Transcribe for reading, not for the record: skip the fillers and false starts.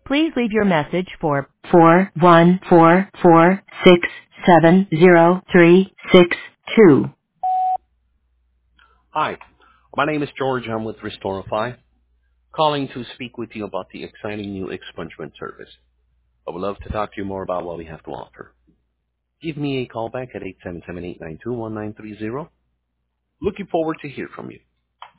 Please leave your message for 4144670362. Hi, my name is George. I'm with Restorify, calling to speak with you about the exciting new expungement service. I would love to talk to you more about what we have to offer. Give me a call back at 877-892-1930. Looking forward to hear from you.